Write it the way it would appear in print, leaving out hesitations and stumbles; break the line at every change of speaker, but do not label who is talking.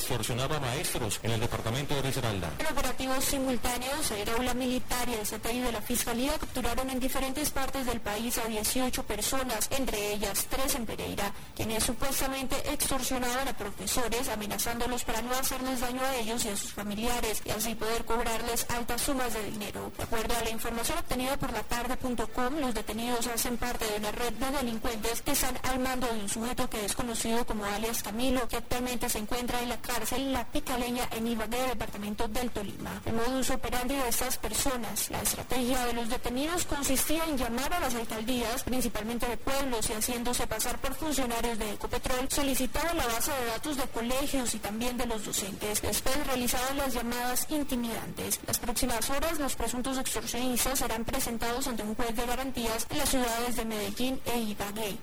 extorsionaba a maestros en el departamento de Risaralda.
En operativos simultáneos, el aula militar y el CTI de la Fiscalía capturaron en diferentes partes del país a 18 personas, entre ellas 3 en Pereira, quienes supuestamente extorsionaban a profesores, amenazándolos para no hacerles daño a ellos y a sus familiares, y así poder cobrarles altas sumas de dinero. De acuerdo a la información obtenida por latarde.com, los detenidos hacen parte de una red de delincuentes que están al mando de un sujeto que es conocido como alias Camilo, que actualmente se encuentra en la cárcel La Picaleña en Ibagué, departamento del Tolima. El modus operandi de estas personas, la estrategia de los detenidos consistía en llamar a las alcaldías, principalmente de pueblos, y haciéndose pasar por funcionarios de Ecopetrol, solicitaban la base de datos de colegios y también de los docentes. Después realizaban las llamadas intimidantes. Las próximas horas, los presuntos extorsionistas serán presentados ante un juez de garantías en las ciudades de Medellín e Ibagué.